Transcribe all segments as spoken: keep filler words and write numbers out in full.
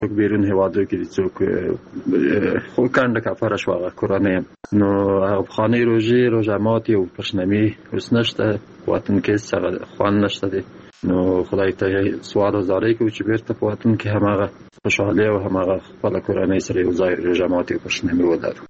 بیرون هوادو کې څوک خو کنده کفاره شو هغه کورانه نو خانه روزي روزه ماتي او پښنمی اوس نشته وطن کې څنګه خوان نشته دي نو خدای ته سوال زارې کوي چې بیرته په وطن کې همغه خوشاله او همغه خپل کورانه سره یو ځای روزه ماتي او پښنمی ولرو.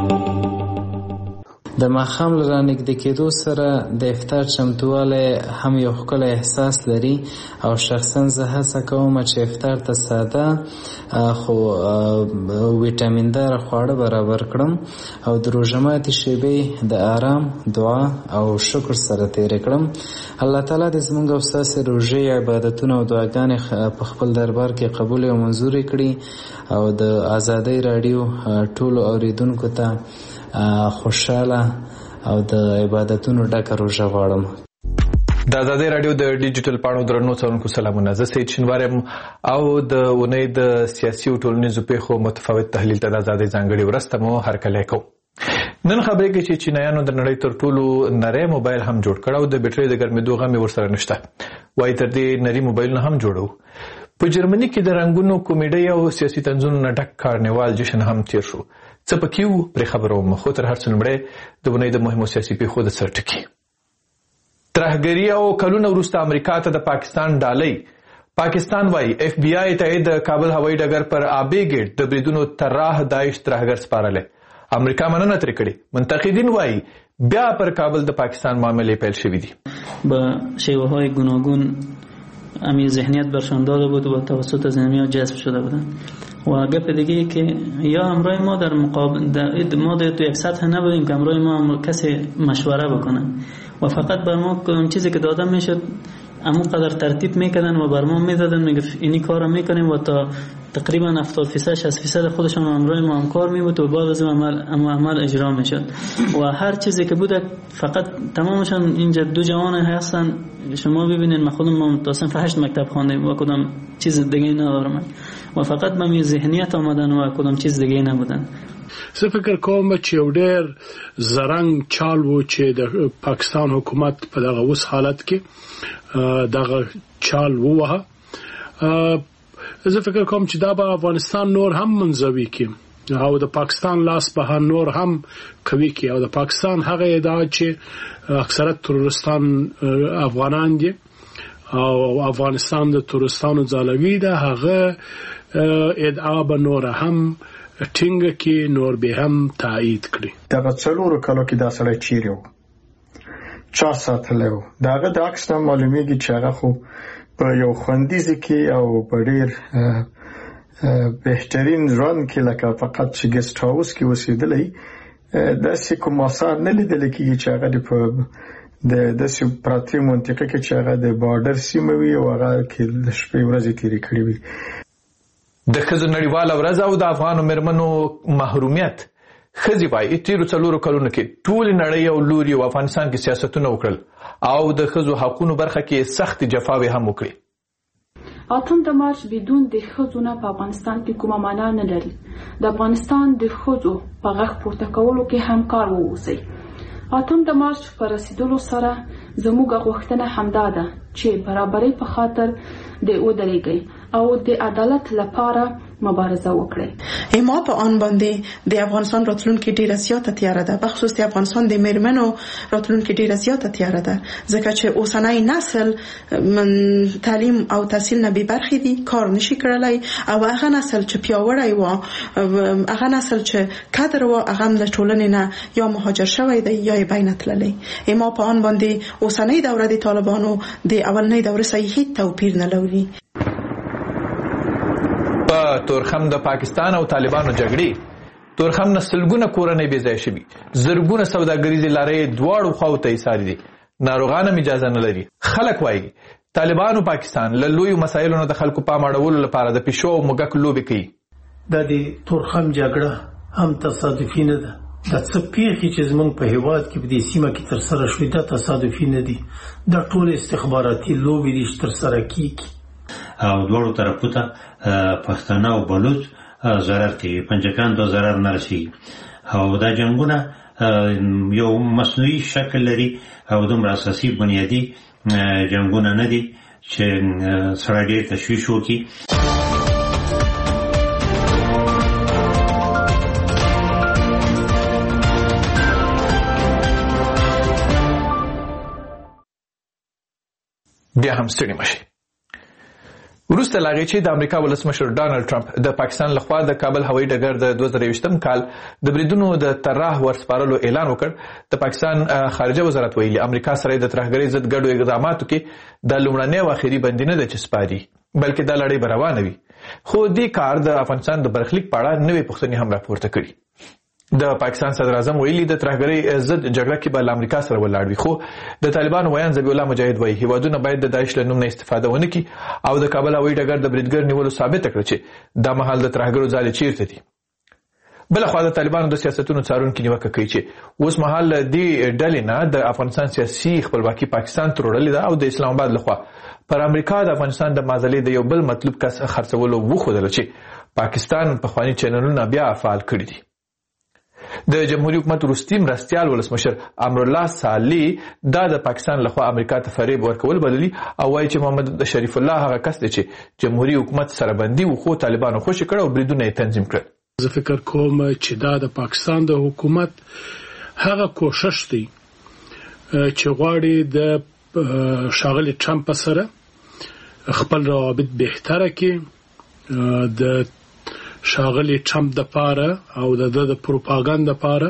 د ماښام له رانږدې کېدو سره د افطار چمتووالی هم یو ښکلی احساس لري او شخصا زه هڅه کوم چې افطار ته ساده خو ویټامین دار خواړه برابر کړم او د روژه ماتي شېبې د آرام دعا او شکر سره تېرې کړم. الله تعالی دې زموږ او ستاسې روژې عبادتونه او دعاګانې په خپل دربار کې قبول او منظورې کړي او د ازادۍ راډیو ټولو اورېدونکو ته خوشاله او د عبادتونو ډکه روژه غواړم. د ازادۍ راډیو د ډیجیټل پاڼو درنو څارونکو سلامونه. زه سید شینوار یم او د اونۍ د سیاسي او ټولنیزو پیښو متفاوت تحلیل ته د ازادۍ ځانګړې ورځ ته مو هرکلی کوو. نن خبرې کې چې چینایانو د نړۍ تر ټولو نری موبایل هم جوړ کړ او د بیټرۍ د ګرمېدو غم یې ورسره نشته. وایي تر دې نري موبایلونه هم جوړو. په جرمني کې د رنګونو کمیډۍ او سیاسي طنزونو نه ډک کارنیوال جشن هم تیر شو. څه پکې وو پرې خبره وم خو تر هر څه لومړی د اونۍ د مهمو سیاسي پیښو د سر ټکي. ترهګري او کلونه وروسته امریکا ته د پاکستان ډالۍ. پاکستان وایي اف بی آی ته د کابل هوایي ډګر پر آبی ګیټ د بریدونو طراح داعش ترهګر سپارلی. امریکا مننه ترې کړې. منتقدین وایي بیا پر کابل د پاکستان معاملې پیل شوي دي. با شیوه‌های گوناگون امی ذهنیت برشان داده بود و توسط زمینی‌ها جذب شده بودند. و گپ دیگه ای که یا همراه ما در مقابل در ما در توی سطح نبودیم که همراه ما کسی مشوره بکنه و فقط بر ما اون چیزی که داده میشد همون قدر ترتیب میکردن و بر ما میدادن میگفت اینی کارو میکنیم و تا تقریبا هفتاد فیصد شصت فیصد خودشون همراه ما همکار میبود و بعد از عمل عمل اجرا میشد و هر چیزی که بوده فقط تمامشون اینجا دو جوان هستن. شما ببینید من خودم متاسم هشت مکتب خواندم و کدام چیز دیگه ندارم و فقط به می ذهنیت آمدن و کدام چیز دیگه نبودن. زه فکر کوم چې یو ډېر زرنګ چال و چې د پاکستان حکومت په دغه اوس حالت کې دغه چال ووهه. زه فکر کوم چې دا به افغانستان نور هم منزوي کړي او د پاکستان لاس به نور هم قوي کړي او د پاکستان هغه ادعا چې اکثرت ترورستان افغانان دي او افغانستان د ترورستانو ځالوي ده هغه ادعا به نور هم ټینګه کې نور به هم تایید کړي. دغه څلورو کالو کې دا سړی چیرې و چا ساتلی و د هغه د عکس نه معلومیږي چې هغه خو په یو خوندیزه کې او په ډېر بهترین ژوند کې لکه فقط چې ګسټ هاوس کې اوسېدلی داسې کوم آثار نه لیدل کېږي چې هغه په د داسې پراتې منطقه کې چې هغه د بارډر سیمه وي او هغه کې د شپې ورځې تېرې کړې وي. د ښځو نړیواله ورځ او د افغانو مېرمنو محرومیت. ښځې وایي تېرو څلورو کلونو کې ټولې نړۍ او لوري او افغانستان کې سیاستونه وکړل او د ښځو حقونو برخه کې سختې جفاوې هم وکړي. اتم د مارچ بدون د ښځو نه په افغانستان کې کومه معنا نه لري. د افغانستان د ښځو په غږ پورته کولو کې همکار واوسئ. اتم د مارچ په رسیدلو سره زموږ غوښتنه همدا ده چې برابرۍ په خاطر د ودرېږئ او د عدالت لپاره مبارزه وکړي. ما په آن باندې د افغانستان راتلونکي ډیره زیاته تیاره ده، بخصوص د افغانستان د میرمنو راتلونکي ډیره زیاته تیاره ده، ځکه چې اوسنی نسل من تعلیم او تحصیل نه بې برخې دي، کار نشي کړلی او هغه نسل چې پیاوړی و هغه نسل چې کدر و هغه له ټولنې نه یا مهاجر شوی دی یا یې بین تللی. ما په آن باندې اوسنی دوره د طالبانو د اولنۍ دوره سره هیڅ توپیر نه لري. تورخم د پاکستان او طالبانو جګړې تورخم نه سلګونه کورنۍ بې ځای شوي، زرګونه سوداګریزې لارې دواړو خواو ته ایسارې دي، ناروغان هم اجازه نه لري. خلک وایي طالبانو پاکستان له لویو مسایلو نه د خلکو پام اړولو لپاره د پیشو او موږک لوبې کوي. دا د تورخم جګړه هم تصادفي نه ده. دا څه پیښې چې زموږ په هېواد کې په دې سیمه کې ترسره شوي دا تصادفي نه دي، دا ټول استخباراتي لوبې دي چې ترسره کېږي او دواړو طرفو ته پښتانه او بلوچ ضرر کوي، پنجکان ته ضرر نه رسېږي او دا جنګونه یو مصنوعي شکل لري او دومره اساسي بنیادي جنګونه نه دي چې سړی ډېر تشویش وکړي. بیا هم ستړي مشي. وروسته له هغې چې د امریکا ولسمشر ډانلډ ټرمپ د پاکستان لخوا د کابل هوایي ډګر د دوه زره یوویشتم کال د بریدونو د طرح ورسپارلو اعلان وکړ، د پاکستان خارجه وزارت ویلي امریکا سره د ترهګرۍ ضد ګډو اقداماتو کې د لومړنۍ او اخري بندي نه ده چې سپاري، بلکې دا لړۍ به روانه وي. خو دې کار د افغانستان د برخلیک په اړه نوې پوښتنې هم راپورته کړي. د پاکستان صدر اعظم ویلي د ترهګرۍ ضد جګړه کې به له امریکا سره ولاړ وي، خو د طالبانو ویان ذبیح الله مجاهد وایي هیوادونه باید د داعش له نوم نه استفاده ونه کړي او د کابل هوایي ډګر د بریدګر نیولو ثابته کړه چې دا مهال د ترهګرو ځالې چیرته دي. بلخوا د طالبانو د سیاستونو څارونکي نیوکه کوي چې اوس مهال دې ډلې نه د افغانستان سیاسي خپلواکي پاکستان ته وړلې ده او د اسلام آباد لخوا پر امریکا د افغانستان د معضلې د یو بل مطلوب کس خرڅولو وښودله چې پاکستان پخواني چینلونه بیا فعال کړي دي. د جمهوریت حکومت وروستي مرستیال ولسمشر امرالله صالح دا د پاکستان لخوا امریکا ته فریب ورکول بللي او وایي چې محمد شریف الله هغه کس دی چې جمهوریت حکومت سره بندي و خو طالبانو خوشي کړ او بریدونه یې تنظیم کړل. زه فکر کوم چې دا د پاکستان د حکومت هغه کوشش دی چې غواړي د ښاغلي ټرمپ سره خپل روابط بهتره کړي، د ښاغلي ټرمپ د پاره او د د پروپاګاندا پاره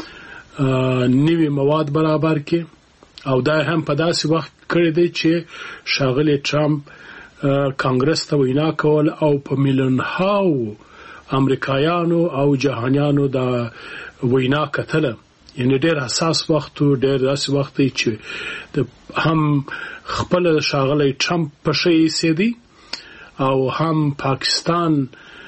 نوي مواد برابر کړي او دا هم په داسې وخت کړی دی چې ښاغلي ټرمپ کانګرس ته وینا کول او په میلیون هاو امریکایانو او جهانیانو دا وینا کتله، یعنی ډېر حساس وخت او ډېر داسې وخت دی چې هم خپل ښاغلي ټرمپ په شی سیدي او هم پاکستان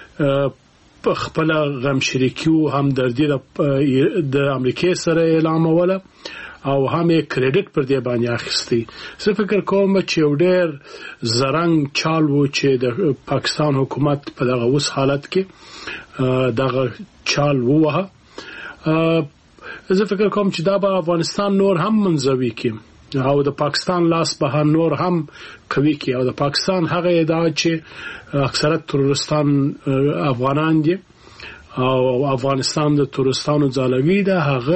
په خپل غم شریکیو هم دردی د امریکای سره اعلانوله او هم کریډټ پر دې باندې اخیستی. زه فکر کوم چې ډېر زرنګ چال وو چې د پاکستان حکومت په دغه اوس حالت کې دغه چال ووهه. زه فکر کوم چې دا به افغانستان نور هم منزوي کړي او د پاکستان لاس به نور هم کوي کې او د پاکستان هغه ادعا چې اکثرت ترورستان افغانان دي او افغانستان د ترورستانو ځالوي ده،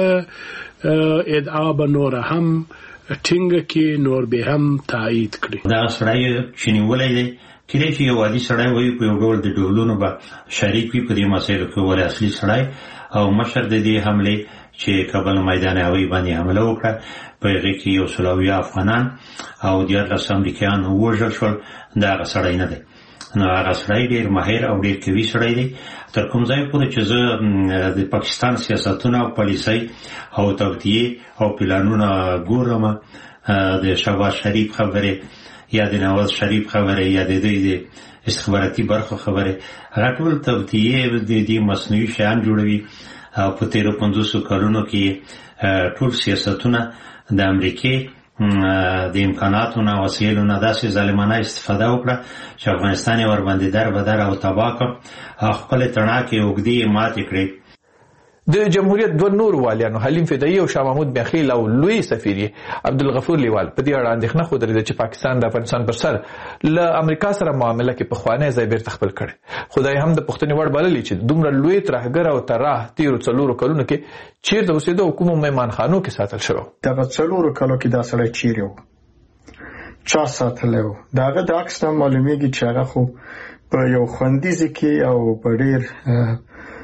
هغه ادعا به نور هم ټینګه کې نور به هم تایید کړي. دا سړی چې نیولای دی کله چې یو عادي سړی وایي په یو ډول د ډولونو به شریک وي په دې مسایلو کې، ولې اصلي سړی او مشر د دې حمله چې کابل میدان هوایي باندې حمله وکړه په هغه کې یو سلاوي افغانان او دیارلس امریکایان ووژل شول، دا هغه سړی نه دی. نو هغه سړی ډېر ماهر او ډېر قوي سړی دی. تر کوم ځای پورې چې زه د پاکستان سیاستونه او پالیسۍ او توطیې او پلانونه ګورم، د شهباز شریف خبرې یا د نواز شریف خبرې یا د دوی د استخباراتي برخو خبرې، هغه ټول توطیې د دې مصنوعي شیان جوړوي او په تیرو پنځوسو کلونو کې ټول سیاستونه د امریکې د امکاناتو نه وسایلو نه داسې ظالمانه استفاده وکړه چې افغانستان یې ورباندې در بدر او تباه کړ او خپلې تڼاکې اوږدې یې ماتې کړې. د جمهوریت دوه نور والیانو حلیم فدایي او شاه محمود بخیل او لوی سفیر عبدالغفور لیوال په دې اړه اندېښنه ښودلې ده چې پاکستان د افغانستان پر سر له امریکا سره معامله کې پخوانی ځای بیرته خپل کړی. خدای هم د پوښتنې وړ بللي چې دومره لوی ترهګر او طراح تیرو څلورو کلونو کې چیرته اوسېده او کومو مهمانخانو کې ساتل شوی؟ دغه څلورو کلو کې دا سړی چیرې و، چا ساتلی و؟ د هغه د عکس نه معلومیږي چې هغه خو په یو خوندیزه کې او په ډېر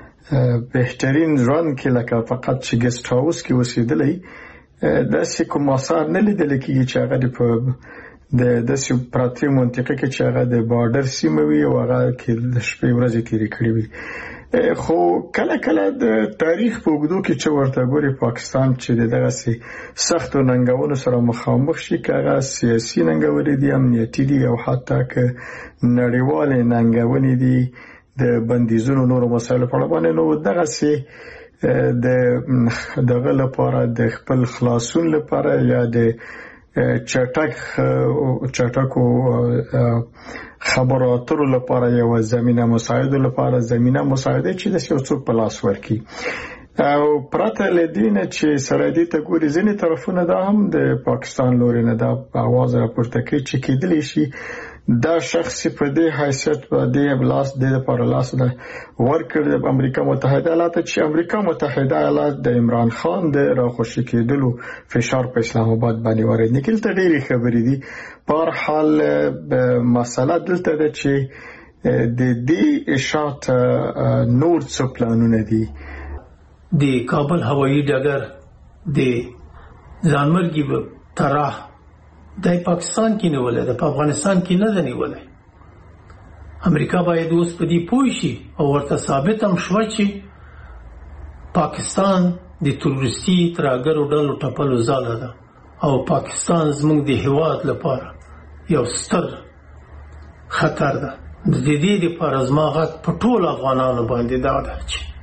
بهترین ژوند کې لکه فقط چې ګیسټ هاوس کې اوسېدلی، داسې کوم آثار نه لیدل کېږي چې هغه په د داسې پراتې منطقه کې چې هغه د بارډر سیمه وي او هغه کې د شپې ورځې تېرې کړې وي. خو کله کله د تاریخ په اوږدو کې چې ورته ګوري پاکستان چې د دغسې سختو ننګونو سره مخامخ شي، که هغه سیاسي ننګونې دي، امنیتي دي او حتی که نړیوالې ننګونې دي د بندیزونو نورو مسایلو په اړه باندې، نو دغسې د دغه لپاره د خپل خلاصون لپاره یا د چټک چټکو خبرو اترو لپاره یو زمینه مساعده لپاره زمینه مساعده چې د یو څوک په لاس ورکړي. او پرته له دې نه چې سره دې ته ګوري ځینې طرفونه دا هم د پاکستان لوري نه دا اواز راپورته کوي چې کېدلی شي دا شخص په دې حیثیت په دې لاس د لپاره لاس ده ورکړ د امریکا متحده ایالات چې امریکا متحده ایالات د عمران خان د راخوشي کېدلو فشار په اسلام آباد باندې وارد نکړ. ته ډېری خبرې دي. په هر حال مسله دلته ده چې د دې اشاعت نور څه پلانونه دي. د کابل هوایي ډګر د ځانمرګي طرح د پاکستان کې نیولې ده، په افغانستان کې نه ده نیولې. امریکا باید اوس په دې پوه شي او ورته ثابت هم شوه چې پاکستان د تروریستي ترهګرو ډلو ټپلو ځاله ده او پاکستان زموږ د هېواد لپاره یو ستر خطر ده. د دې لپاره زما غږ په ټولو افغانانو باندې دا ده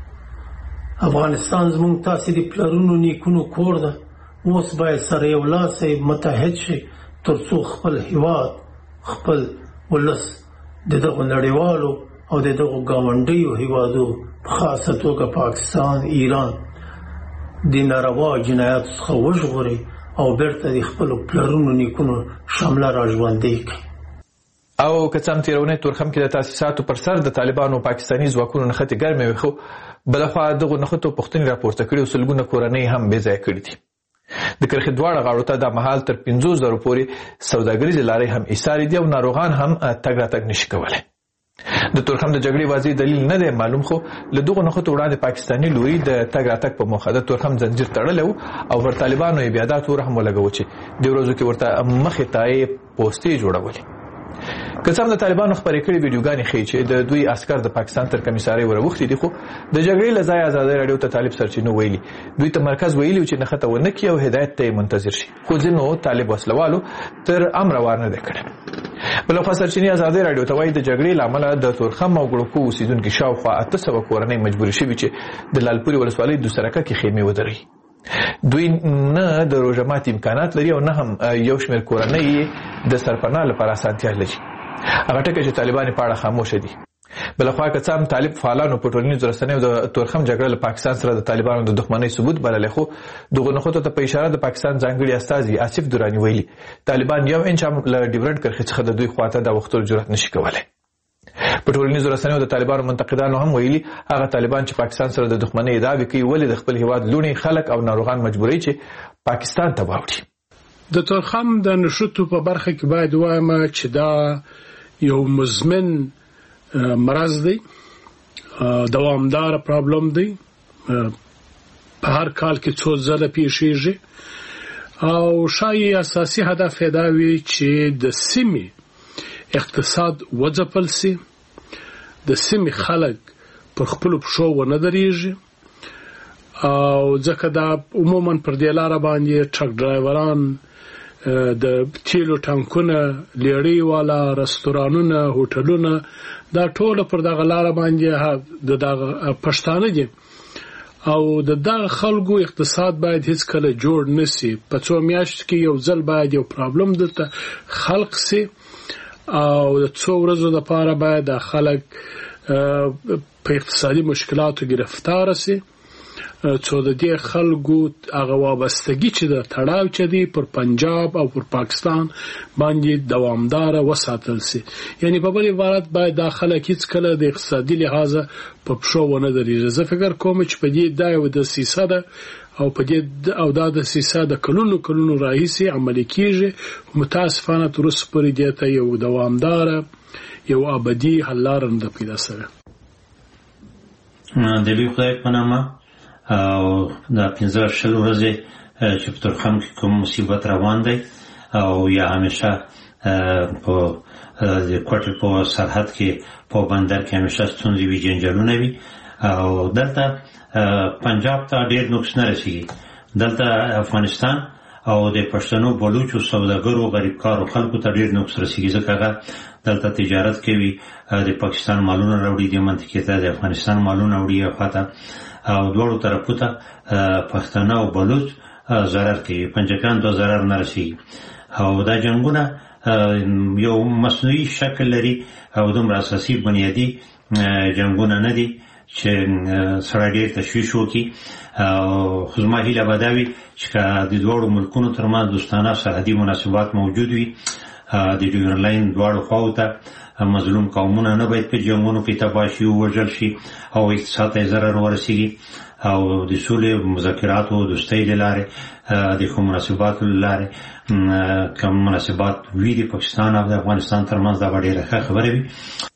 چې افغانستان زموږ تاسې د پلرونو نیکونو کور ده. اوس باید سره یو لاس متحد شي ترڅو خپل هیواد خپل ولس د دغه نړیوالو او د دغه ګاونډیو هیوادو په خاصه توګه پاکستان، ایران د ناروا جنایاتو څخه وژغوري او بیرته د خپلو پلرونو نیکونو شمله را ژوندۍ کړي. او که څه هم تېرونی تورخم کې د تاسیساتو پر سر د طالبانو پاکستاني ځواکونو نښتې ګرمې وې، خو بلخوا دغو نښتو پوښتنې راپورته کړي او سلګونه کورنۍ هم بې ځایه کړي دي. د کرښې دواړه غاړو ته دا مهال تر پنځوس زرو پورې سوداګریزې لارې هم ایسارې دي او ناروغان هم تګ راتګ نشي کولی. د تورخم د جګړې واضح دلیل نه دی معلوم، خو له دغو نښتو وړاندې پاکستاني لوري د تګ راتګ په موخه د تورخم زنجیر تړلی و او پر طالبانو یې بیا دا تور هم ولګوه چې دې ورځو کې ورته مخې ته یې پوستې جوړولې. که څه هم د طالبانو خپرې کړي ویډیوګانې ښیي چې د دوی عسکر د پاکستان تر کمیسارۍ وراوښتي دي، خو د جګړې له ځایه ازادۍ راډیو ته طالب سرچینو ویلي دوی ته مرکز ویلي چې نښته ونه کړي او هدایت ته یې منتظر شي، خو ځینو طالب وسلوالو تر امر وار نه دی کړی. بلخوا سرچینې ازادۍ راډیو ته وایي د جګړې له امله د تورخم او ګړوکو اوسېدونکي شاوخوا اته سوه کورنۍ مجبورې شوي چې د لالپورې ولسوالۍ دوسرکه کې خیمې ودروي. دوی نه د روژه ماتي امکانات لري او نه هم یو شمېر کورنۍ د سرپناه لپاره اسانتیا لري. هغه ټکي چې طالبان په اړه خاموشه دي. بلخوا که څه هم طالب فعالانو په ټولنیزو رسنیو د تورخم جګړه له پاکستان سره د طالبانو د دښمنۍ ثبوت بللی، خو دغو نښتو ته په اشاره د پاکستان ځانګړي استازي آصف دراني ویلي طالبان یو انچ هم له ډیورنډ کرښې څخه د دوی خواته د اوښتلو جرأت نشي کولی. په ټولنیزو رسنیو د طالبانو منتقدانو هم ویلي هغه طالبان چې پاکستان سره د دښمنۍ ادعاوې کوي ولې د خپل هیواد لوڼې، خلک او ناروغان مجبوروي چې پاکستان ته واوړي. د تورخم د نښتو په برخه کې باید وایم چې دا یو مزمن مرض دی، دوامدار پرابلم دی، په هر کال کې څو ځله پیښیږي او شایي اساسي هدف یې دا وي چې د سیمې اقتصاد وځپل سي، د سیمې خلک پر خپلو پښو ونه درېږي او ځکه دا عموما پر دې لاره باندې ټرک ډرایوران، د تیلو ټانکونه، لیړۍ والا، رستورانونه، هوټلونه، دا ټول پر دغه لاره باندې د دغه پښتانه دي او د دغه خلکو اقتصاد باید هیڅ کله جوړ نسی. په څو میاشت کې یو ځل باید یو پرابلم دلته خلق سي او د څو ورځو لپاره باید د خلک په اقتصادي مشکلاتو گرفتار سي څو د دې خلکو هغه وابستګي چې د تړاو چې دی پر پنجاب او پر پاکستان باندې دوامدار وساتل سي. یعنی په بل عبارت باید د خلک هیڅ کله د اقتصادي لحاظ په پښو ونه درېږي. زه فکر کوم چې په دې دا یو د سیسه ده او په دې او دا د سیسه د کلونو کلونو راهیسې عملي کیږي. متاسفانه تر اوسه پورې دې ته یو دوامدار یو ابدي حل لاره نه پیدا شوه. د لوی خدای په نامه او دا پنځه شل ورځې چې په تورخم کې کوم مصیبت روان دی او یا همیشه په د کوټې په سرحد کې په بندر کې همیشه ستونزې وي، جنجالونه وي او دلته پنجاب ته ډېر نقص نه رسېږي. دلته افغانستان او د پښتنو بلوچو سوداګرو غریبکارو خلکو ته ډېر نقص رسېږي ځکه هغه دلته تجارت کوي، د پاکستان مالونه راوړي دې منطقې ته، د افغانستان مالونه وړي یو خواته او دواړو طرفو ته پښتانه او بلوچ ضرر کوي، پنجکان ته ضرر نه رسېږي او دا جنګونه یو مصنوعي شکل لري او دومره اساسي بنیادي جنګونه نه دي چې سړی ډېر تشویش وکړي. خو زما هیله به دا وي چې که د دواړو ملکونو ترمنځ دوستانه سرحدي مناسبات موجود وي د ډیورن لاین دواړو خواو ته مظلوم قومونه نه باید په جنګونو کې تباه شي ووژل شي او اقتصاد ته ضرر ورسیږي او د سولې مذاکراتو او دوستۍ له لارې د ښو مناسباتو له لارې کوم مناسبات وي د پاکستان او د افغانستان ترمنځ دا به ډېره ښه خبره وي.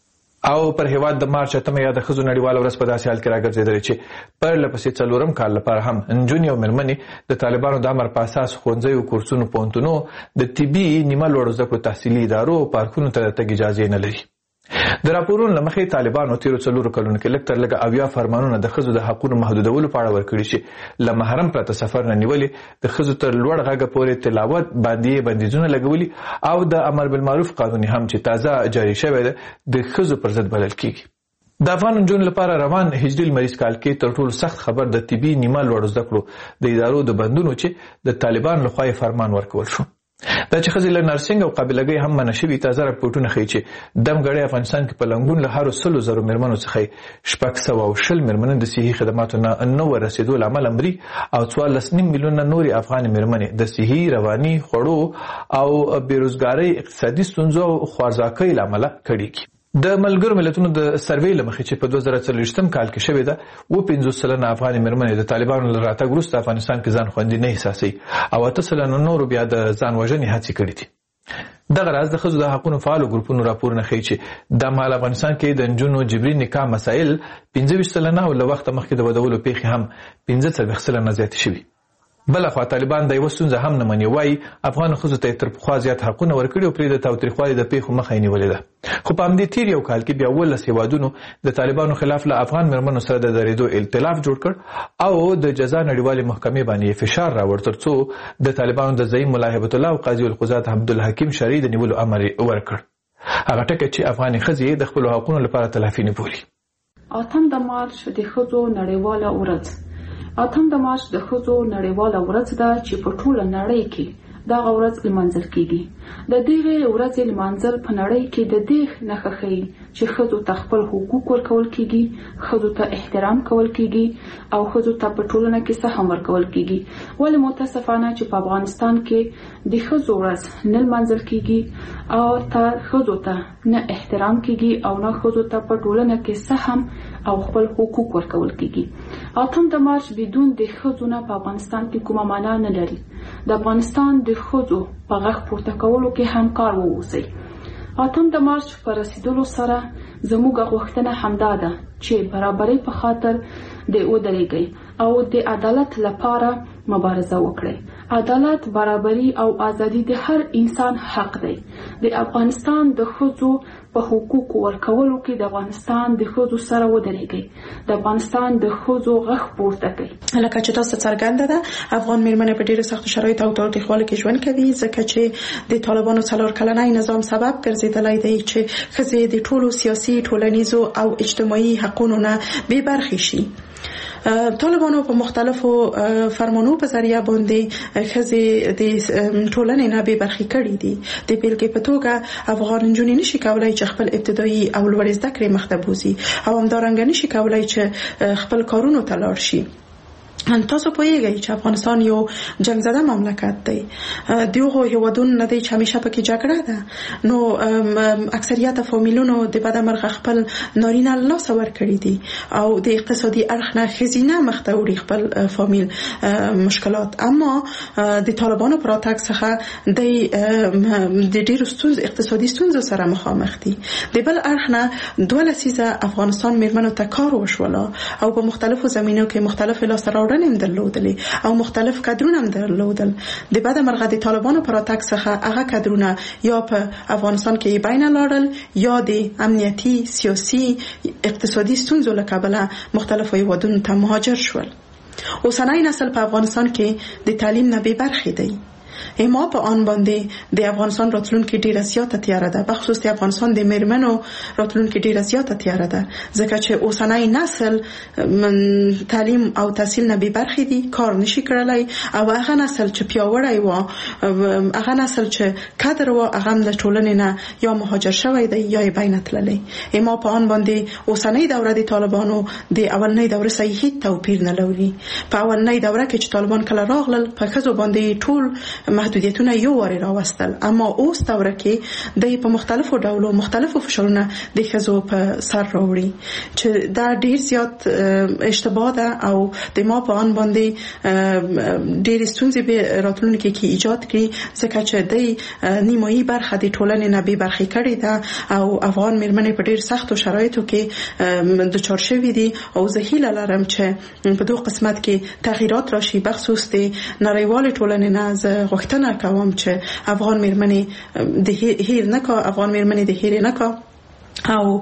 او پر هیواد د مارچ اتمه یا د ښځو نړیواله ورځ په داسې حال کې راګرځېدلې چې پرله پسې څلورم کال لپاره هم نجونې او مېرمنې د طالبانو د امر په اساس ښوونځیو کورسونو پوهنتونو د طبي نیمه لوړو زده کړو تحصیلي ادارو او پارکونو ته د تګ اجازې نه لري. د راپورونو له مخې طالبانو تیرو څلورو کلونو کې لږ تر لږه اویا فرمانونه د ښځو د حقونو محدودولو په اړه ورکړي چې له محرم پرته سفر نه نیولې د ښځو تر لوړ غږه پورې تلاوت باندې بندیزونه لګولي او د امر بالمعروف قانون هم چې تازه جاري شوی ده د ښځو پر ضد بلل کیږي. د افغان نجونو لپاره روان هجري لمریز کال کې تر ټولو سخت خبر د طبي نیمه لوړو زده کړو د ادارو د بندونو چې د طالبان لخوا فرمان ورکول شو. دا چې ښځې له نرسنګ او قابلګۍ هم منع شوي تازه راپورټونه ښیي چې دمګړی افغانستان کې په لنګون له هرو سلو زرو مېرمنو څخه شپږ سوه او شل مېرمنې د صحي خدماتو نه نه ورسېدو له امله مري او څوارلس نیم میلیونه نورې افغانې مېرمنې د صحي رواني خوړو او بېروزګارۍ اقتصادي ستونزو او خوارځواکۍ له امله کړېږي. د ملګرو ملتونو د سروې له مخې چې په دوه زره څلوېښتم کال کې شوې ده اووه پنځوس سلنه افغانې مېرمنې د طالبانو له راتګ وروسته افغانستان کې ځان خوندي نه احساسوي او اته سلنه نورو بیا د ځان وژنې هڅې کړې دي. دغه راز د ښځو د حقونو فعالو ګروپونو راپورونه ښیي چې د مهال افغانستان کې د نجونو جبري نکاح مسایل پنځه ویشت سلنه او له وخته مخکې د ودولو پیښې هم پنځه څلوېښت سلنه زیاتې شوي. بلخوا طالبان د یوه ستونزه هم نه مني، وایي افغان ښځو ته یې تر پخوا زیات حقونه ورکړي او پرې د تاوتریخوالي د پیښو مخه یې نیولې ده. خو په همدې تیر یو کال کې بیا اوولس هېوادونو د طالبانو خلاف له افغان مېرمنو سره د درېدو ائتلاف جوړ کړ او د جزا نړیوالې محکمې باندې فشار راوړ تر څو د طالبانو د زعیم ملا هیبت الله او قاضي القضات عبدالحکیم شرعي د نیولو امر یې ورکړ. هغه ټکی چې افغانې ښځې د خپلو حقونو لپاره تلافي نه بولي. اتم د مارچ د ښځو نړیواله ورځ اتم د مارچ د ښځو نړیواله ورځ ده چې په ټوله نړۍ کې دغه ورځ لمانځل کیږي. د دغې ورځې لمانځل په نړۍ کې د دې نښه ښیي چې ښځو ته خپل حقوق ورکول کیږي، ښځو ته احترام کول کیږي او ښځو ته په ټولنه کې سهم ورکول کیږي. ولې متاسفانه چې په افغانستان کې د ښځو ورځ نه لمانځل کیږي او ته ښځو ته نه احترام کیږي او نه ښځو ته په ټولنه کې سهم او خپل حقوق ورکول کیږي. اتم د مارچ بدون د ښځو نه په افغانستان کې کومه معنا نه لري. د افغانستان د ښځو په غږ پورته کولو کې همکار واوسئ. اتم د مارچ په رسیدلو سره زموږ غوښتنه همدا ده چې برابرۍ په خاطر د ودرېږئ او د عدالت لپاره مبارزه وکړئ. عدالت، برابري او ازادي د هر انسان حق دی. د افغانستان د ښځو په حقوق ورکولو کې د افغانستان د ښځو سره ودرېږئ. د افغانستان د ښځو غږ پورته کړئ. لکه چې تاسو څرګنده ده افغان مېرمنې په ډېرو سختو شرایطو او تاوتریخوالي کې ژوند کوي ځکه چې د طالبانو څلور کلنی نظام سبب ګرځېدلی دی چې ښځې د ټولو سیاسي، ټولنیزو او اجتماعي حقونو نه بې برخې شي. طالبانو په مختلفو فرمانونو په ذریعہ باندې ښځې د ټولنې نه بې برخې کړي دي. د بیلګې په توګه افغان نجونې نشي کولای چې خپل ابتدایي او لوړې زده کړې مخته بوځي او همدارنګه نشي کولای چې خپل کارونو ته لاړ شي. تاسو پوهیږئ چې افغانستان یو جنگ زده مملکت دی. د هغو هېوادونو نه دی چې همیشه پکې جګړه ده، نو اکثریت فامیلونو د بده مرغه خپل نارینه له لاسه ورکړي دي او د اقتصادي اړخ نه ښځینه مخته وړي خپل فامیل مشکلات. اما د طالبانو په راتګ څخه د ډېرو ستونزو اقتصادي ستونزو سره مخامخ دي. د بل اړخ نه دوه لسیزه افغانستان مېرمنو ته کار وشوله او په مختلفو زمینو کې مختلف لاسته راوړنې هم درلودلې او مختلف کادرونه هم درلودل. د بده مرغه د طالبانو پر راتګ څخه هغه کادرونه یا په افغانستان کې بین لاړل یا د امنیتي، سیاسي، اقتصادي ستونزو له کبله مختلفو هېوادونو ته مهاجر شول. اوسنی نسل په افغانستان کې د تعلیم نه بې برخې دی. اما په آن باندې د افغانستان راتلونکي ډیره زیاته تیاره ده، بخصوص د افغانستان د مېرمنو راتلونکي ډیره زیاته تیاره ده ځکه چې اوسنی نسل تعلیم او تحصیل نه بې برخې دي، کار نشي کړلی او هغه نسل چې پیاوړی و، هغه نسل چې کادر و، هغه د ټولنې نه یا مهاجر شوی دی یا یې بینه تللی. اما په آن باندې اوسنی دوره د طالبانو د اولنۍ دوره صحیح توپیر نه لري. په اولنۍ دوره کې چې طالبان کله راغلل په ښځو باندې ټول محدودیتونه یو وری راوستل، اما اوس دوره کې د په مختلفو ډولو مختلفو فشارونه د ښځو په سر راوړي چې دا ډیر زیات اشتباه ده او د ما په ان باندې ډیر ستونزې به راتلونکي کې ایجاد کړي، ځکه چې د نیمایي برخه د ټولنې نه بې برخې کړې ده او افغان میرمنې په ډیر سختو شرایطو کې دچار شوي دي. او زه هیله لرم چې په دوه قسمت کې تغییرات راشي، بخصوص د نړیوال ټولنې نه زه غوښتنه کوم چې افغان میرمنې د هیر نه کا افغان میرمنې د هیر نه کا او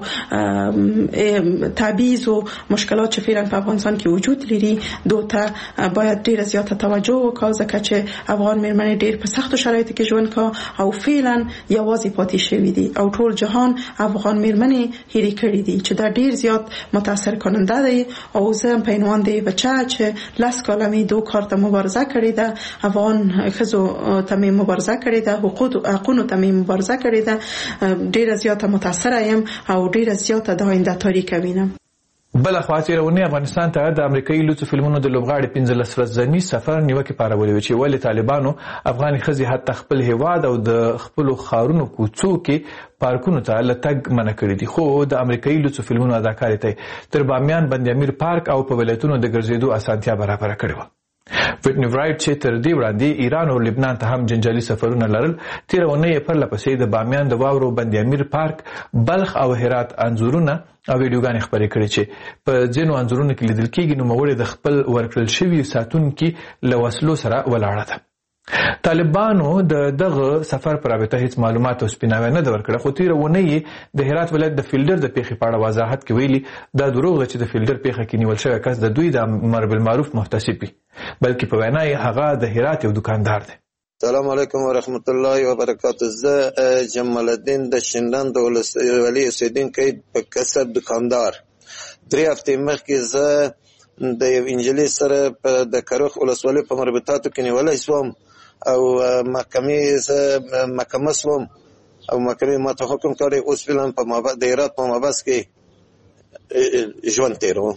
تبعیض و مشکلات چې فعلا په افغانستان کې وجود لري دوته باید ډیر زیاته توجه وکړو، ځکه چې افغان میرمنې ډیر په سختو شرایطو کې ژوند کا او فعلا یوازې پاتې شوي دي او ټول جهان افغان میرمنې هېرې کړې دي چې دا ډیر زیات متاثر کننده دی. او زه په عنوان د بچا چې لاس کلمې دو کار ته مبارزه کړې ده، افغان ښځو ته مبارزه کړې ده، حقوقو ته مبارزه کړې ده، ډیر زیاته متاثر یم او ډیر زیاته د آینده تاریخ وینم. بل خو تیرونه افغانستان ته د امریکایي لوڅو فلمونو د لوبغاړي پنځلس ورځنی سفر نیوکه پارولې چې ولې طالبانو افغاني خزي حتی خپل هیواد او د خپل خارونو کوڅو کې پارکونو ته لټګ منع کړی دي، خو د امریکایي لوڅو فلمونو اداکار ته تر بامیان بند امیر پارک او په ولایتونو د ګرځېدو اسانتیا برابر کړې و. ویټنی ورایټ چې تر دې وړاندې ایران او لبنان ته هم جنجالي سفرونه لرل، تیرونه یې پر لپسې د بامیان د واورو بند امیر پارک، بلخ او هرات انځورونه او ویډیوګانې خپرې کړې چې په ځینو انځورونو کې لیدل کېږي نوموړی د خپل ورکړل شوي ساتونکي له وسلو سره ولاړه ده. طالبانو د دغه سفر پر رابطه هیڅ معلومات او سپیناوی نه ده ورکړه، خو تیرونه یې د هرات ولایت د فیلډر د پیښې په اړه وضاحت کې ویلي دا دروغ ده چې د فیلډر پیښه کې نیول شوی کس د دوی د امر بالمعروف محتسب وي، بلکې په وینا یې هغه د هرات یو دکاندار دی. السلام علیکم ورحمت الله وبرکاته. زه جمال الدین د شینډان د ولسوالۍ اوسیدونکی په کسب دکاندار. درې هفتې مخکې زه د یو انجلۍ سره په د کروخ ولسوالۍ په مربوطاتو کې نیولی شوم او محکمې زه محکمه شوم او محکمې ماته حکم کړی اوس فعلا په د هرات په مابس کې ژوند تېروم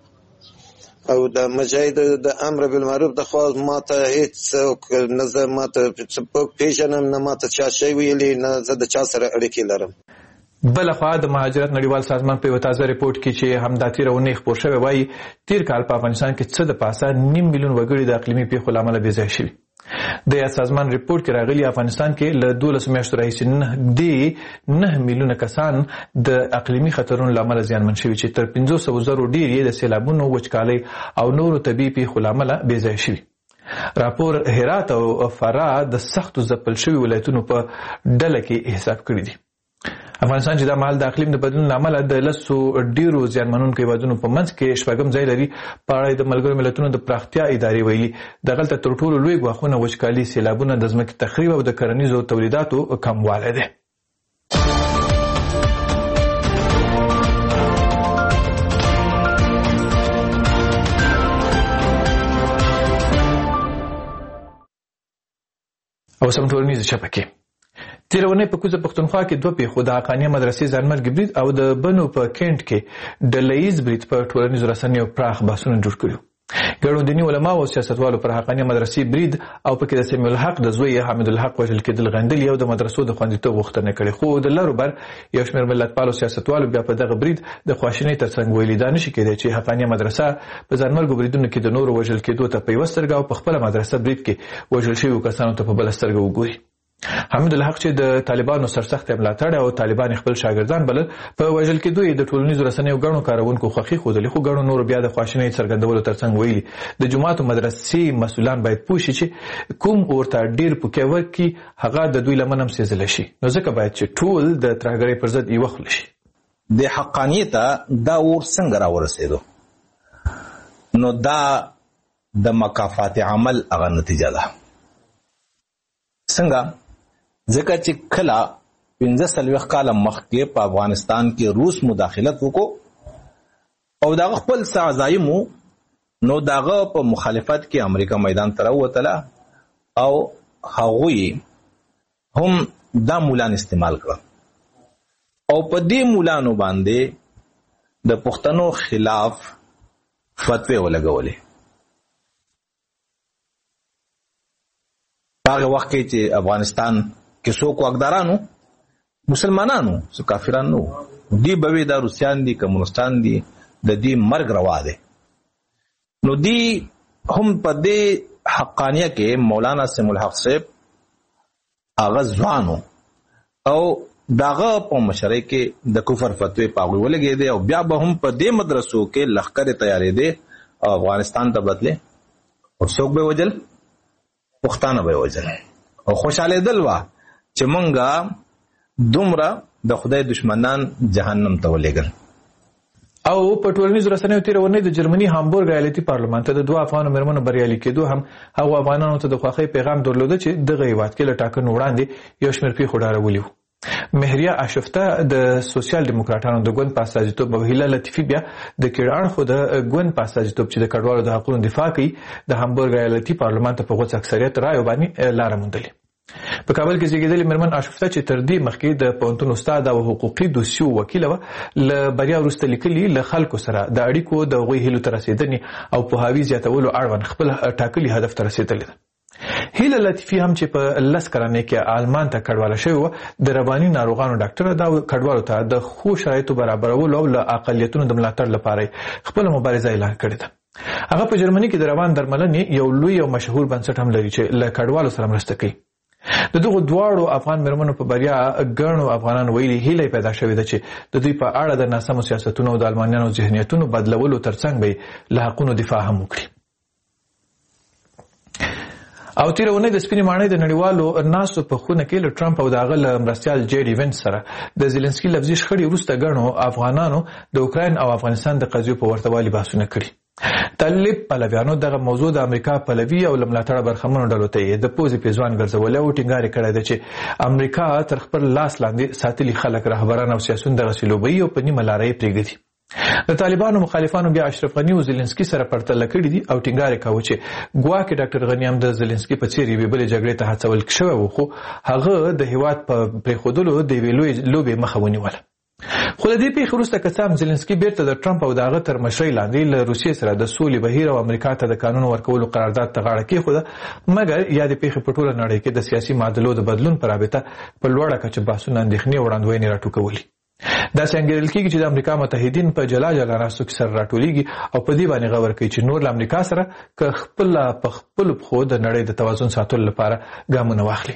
او د مجاهد د امر بالمعروف د خوا ماته هیڅ نه زه ماته پیژنم نه ماته چا شی ویلي نه زه د چا سره اړیکې لرم. بلخوا د مهاجرت نړیوال سازمان په یو تازه ریپورت کې چې همدا تیرونه خپور شوی وایي تیر کال په افغانستان کې څه د پاسه نیم میلیون وګړي د اقلیمي پیښو له امله بې ځایه شوي. د یا سازمان ریپورت کې راغلي افغانستان کې له دولس میاشتو راهیسې د نه میلیونه کسان د اقلیمي خطرونو له امله زیانمن شوي چې تر پنځه سوه زرو ډېر یې د سیلابونو، وچکالۍ او نورو طبیعي پیښو له امله بې ځایه شوي. راپور هرات او فراه د سختو ځپل شوي ولایتونو په ډله کې حساب کړي دي. افغانستان چې د مهال د اقلیم د بدلون له امله د لسو ډیرو زیانمنونکو هیوادونو په منځ کې شپږم ځای لري، په اړه د ملګرو ملتونو د پراختیا ادارې ویلي دغلته تر ټولو لوی ګواښونه وچکالي، سیلابونه، د ځمکې تخریب او د کرنیزو تولیداتو کموالی دی. او سم ټولنیزې شبکې تیرونه په کوزه پښتونخوا کې دوه پیښو د حقانیه مدرسې ځانمرګي برید او د بنو په کینټ کې ډلهییز برید په ټولنیزو رسنیو پراخ بحثونه جوړ کړي. ګڼو دیني علما او سیاستوالو پر حقانیه مدرسې برید او پکې د سمیع الحق د زوی حامد الحق وژل کېدل غندل یو د مدرسو د خوندیتوب غوښتنه کړې، خو د لارو بر یو شمېر ملتپالو سیاستوالو بیا په دغه برید د خواشینۍ ترڅنګ ویلي دا نشي کېدای چې حقانیه مدرسه په ځانمرګو بریدونو کې د نورو وژل کېدو ته په یوه سترګه او په خپله مدرسه برید کې وژل شویو کسانو ته په بله سترګه وګوري. حامد الحق چې د طالبانو سرسخت ملاتړ او طالبان خپل شاګردان بلل، په وژل کېدو یې د ټولنیزو رسنیو ګڼو کارونکو خوښي ښودلې، خو ګڼو نورو بیا د خواشینۍ څرګندولو ترڅنګ ویلي د جوماتو مدرسې مسؤلان باید پوه شي چې کوم ورته ډېر پوکې ورکړي هغه د دوی لمن هم سېزلی شي، نو ځکه باید چې ټول د ترهګرۍ پر ضد یې وخولی شي. د حقانیت دا اور څنګه راورسېدو؟ نو دا د مکافات عمل هغه نتیجه ده. څنګه؟ ځکه چې کله پنځه څلوېښت کاله مخکې په افغانستان کې روس مداخلت وکړو او دغه خپل څه عزایم و، نو دغه په مخالفت کې امریکا میدان ته راووتله او هغوی هم دا مولان استعمال کړه او په دې مولانو باندې د پښتنو خلاف فتوی ولګولې. هغه وخت کې چې افغانستان کې څوک واکدارانو مسلمانانو څو کافرانو نو دی به دا روسیان دي کمونستان دي د دې مرګ روا دي. نو دی هم په دې حقانیه کې مولانا سیم الحق صاحب هغه ځوانو او داغه په مشرۍ کې د کفر فتوی پاغوي ولګي دي او بیا به هم په دې مدرسو کې لخر تیارې دي او افغانستان ته بدله او څوک به وجل پښتانه به وجل او خوشاله دلوا چې مونږه دومره د خدای دشمنان جهنم ته ولېګل. او په ټولنیزو رسنیو تیرونې د جرمني هامبورګ ایالتي پارلمان ته د دوه افغان مېرمنو بریالي کېدو هم هغه افغانانو ته د خوښۍ پیغام درلوده چې دغه هیواد کې له ټاکنو وړاندې یو شمېر پیښو ډارولي وو. مهریه اشفته د سوسیال دیموکراتانو د ګوند په استازیتوب او هیله لطیفي بیا د کېړان خو د ګوند په استازیتوب چې د کډوالو د حقوقو دفاع کوي د هامبورګ ایالتي پارلمان ته په غوڅ اکثریت رایو باندې لاره موندلې. په کابل کې زیږیدلې مېرمن اشفته چې تر دې مخکې د پوهنتون استاد او حقوقي دوسیو وکیله وه له بریا وروسته لیکلي له خلکو سره د اړیکو د هغوی هیلو ته رسېدنې او پوهاوي زیاتولو اړوند خپل ټاکلي هدف ته رسېدلې ده. هیله لطیفي هم چې په لس کلنۍ کې آلمان ته کډواله شوې وه د رواني ناروغانو ډاکټره دا کډوالو ته د ښو شرایطو برابرولو او له اقلیتونو د ملاتړ لپاره خپله مبارزه اعلان کړې ده. هغه په جرمني کې د روان درملنې یو لوی او مشهور بنسټ هم لري چې له کډوالو سره مرسته کوي. د دغو دواړو افغان مېرمنو په بریا ګڼو افغانان ویلي هیله پیدا شوې ده چې د دوی په اړه د ناسمو سیاستونو او د المانیانو ذهنیتونو بدلولو ترڅنګ به له حقونو دفاع هم وکړي. او تیر اونۍ د سپینې ماڼۍ د نړیوالو ناستو په خونه کې له ټرمپ او د هغه له مرستیال جې ډي وینس سره د زیلنسکي لفظي شخړې وروسته ګڼو افغانانو د اوکراین او افغانستان د قضیو په ورته والي بحثونه کړي. طالب پلویانو دغه موضوع د امریکا پلوي او له ملاتړه برخمنو ډلو ته یې د پوزې پیزوان ګرځولې او ټینګار کړی ده چې امریکا تر خپل لاس لاندې ساتلي خلک رهبران او سیاسیون دغسې لوبوي او په نیمه لاره یې پرېږدي. د طالبانو مخالفانو بیا اشرف غني او زیلنسکي سره پرتله کړي دي او ټینګار یې کاوه چې ګواکې ډاکټر غني هم د زیلنسکي په څېر یوې بلې جګړې ته هڅول شوی و خو هغه د هېواد په پرېښودلو د یوې لویې لوبې مخه ونیوله. خو د دې پیښې وروسته که څه هم زیلنسکي بیرته د ټرمپ او د هغه تر مشرۍ لاندې له روسیې سره د سولې بهیر او امریکا ته د قانون ورکولو قرارداد ته غاړه کېښوده، مګر یادې پیښې په ټوله نړۍ کې د سیاسي معادلو د بدلون په رابطه په لوړه کچه بحثونه، اندېښنې او وړاندوینې راټوکولي. داسې انګېرل کېږي چې د امریکا متحدین په جلا جلا ناستو کې سره راټولېږي او په دې باندې غور کوي چې نور له امریکا سره که خپله په خپلو پښو د نړۍ د توازن ساتلو لپاره ګامونه واخلي.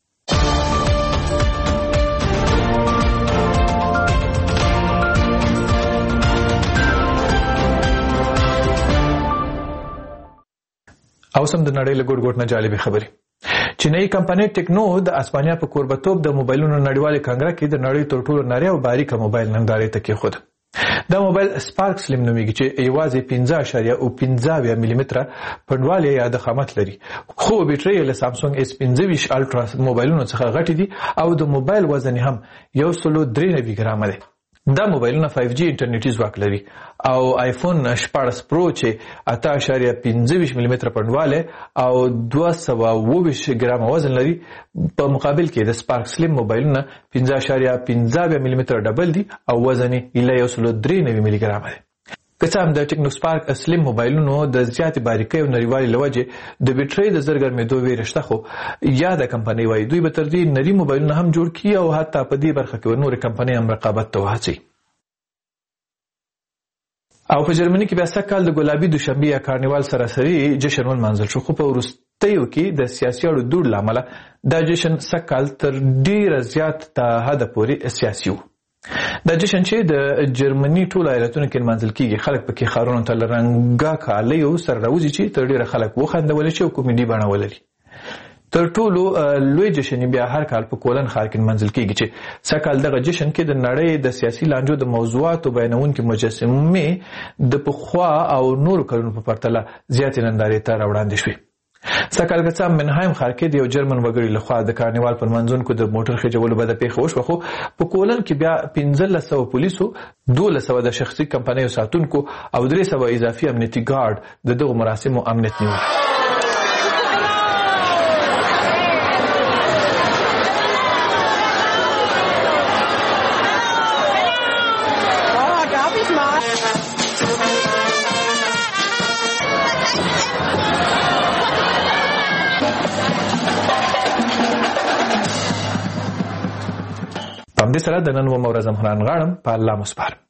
او سم د نړۍ له ګوټ ګوټ نه جالبې خبرې. چینایي کمپنۍ ټیکنو د اسپانیا په کوربتوب د موبایلونو نړیوالې کنګره کې د نړۍ تر ټولو نری او باریکه موبایل نندارې ته کېښود. دا موبایل سپارک سلیم نومیږي چې یوازې پنځه اعشاریه او پنځه اویا ملي متره پنډوالی یا ضخامت لري، خو بیټرۍ یې له سامسونګ اس پنځه ویشت الټرا موبایلونو څخه غټې دي او د موبایل وزن هم یو سلو درې نوي ګرامه دی. دا موبایلونه فایو جی انټرنیټي ځواک لري او آیفون شپاړس پرو چې اته اعشاریه پنځه ویشت ملي متره پنډوالی او دوه سوه اووه ویشت ګرامه وزن لري، په مقابل کې د سپارک سلیم موبایلونه پنځه اعشاریه پنځه اویا ملي متره ډبل دي او وزن یې ایله یو سلو درې نوي ملي ګرامه دی. که څه هم د ټیکنو سپارک سلیم موبایلونو د زیاتې باریکۍ او نریوالي له وجې د بیټرۍ د زر ګرمېدو ویره شته، خو یاده کمپنۍ وایي دوی به تر دې نري موبایلونه هم جوړ کړي او حتی په دې برخه کې نورې کمپنۍ هم رقابت ته وهڅوي. او په جرمني کې بیا سږ کال د ګلابي دوشنبې یا کارنیوال سراسري جشن ونمانځل شو، خو په وروستیو کې د سیاسي اړو دوړ له امله دا جشن سږ کال تر ډېره زیات تا حده پورې سیاسي و. دا جشن چې د جرمني ټولو ایالتونو کې نمانځل کېږي، خلک پکې ښارونو ته له رنګه کالیو سره راوځي چې تر ډېره خلک وخندولی شي او کومیډي بڼه ولري. تر ټولو لوی جشن بیا هر کال په کولن ښار کې نمانځل کېږي چې سږ کال دغه جشن کې د نړۍ د سیاسي لانجو د موضوعاتو بیانونکي مجسمې د پخوا او نورو کلونو په پرتله زیاتې نندارې ته راوړاندې شوې. سږ کال که څه هم منهایم ښار کې د یو جرمن وګړي لخوا د کارنیوال په لمانځونکو د موټر خېجولو بده پیښه وشوه، خو په کولن کې بیا پنځلس سوه پولیسو، دولس سوه د شخصي کمپنیو ساتونکو او درې سوه اضافي امنیتي ګارډ د دغو مراسمو امنیت نیولی. په همدې سره د نن و مورزم هران غاړم په الله مسپارم.